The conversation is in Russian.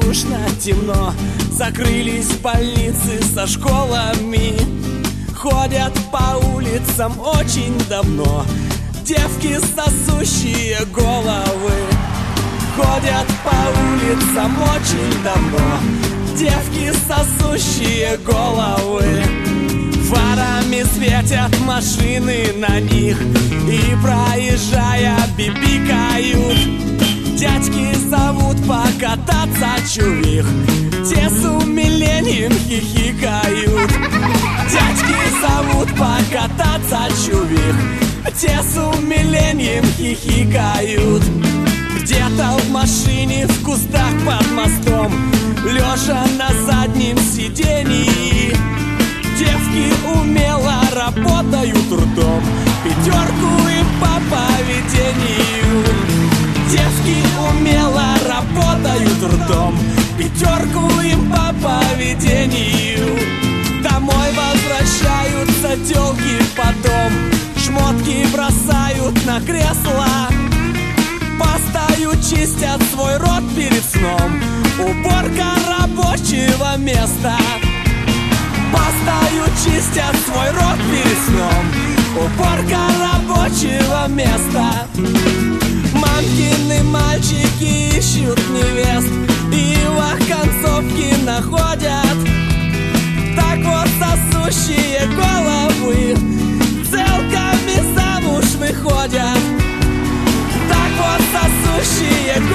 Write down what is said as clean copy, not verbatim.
душно, темно, закрылись больницы со школами. Ходят по улицам очень давно девки, сосущие головы. Ходят по улицам очень давно девки, сосущие головы. Фарами светят машины на них и, проезжая, бибикают. Дядьки зовут покататься чувих, те с умилением хихикают. Дядьки зовут покататься чувих, те с умилением хихикают. Где-то в машине, в кустах под мостом, лежа на заднем сиденье, девки умело работают ртом, пятерку им по поведению. Девки умело работают ртом, пятерку им по поведению. Домой возвращаются тёлки потом, шмотки бросают на кресло, пастою чистят свой рот перед сном, уборка рабочего места. Пастою чистят свой рот перед сном, уборка рабочего места. Мамкины мальчики ищут невест и в оконцовке находят. Так вот сосущие головы целками замуж выходят. Так вот сосущие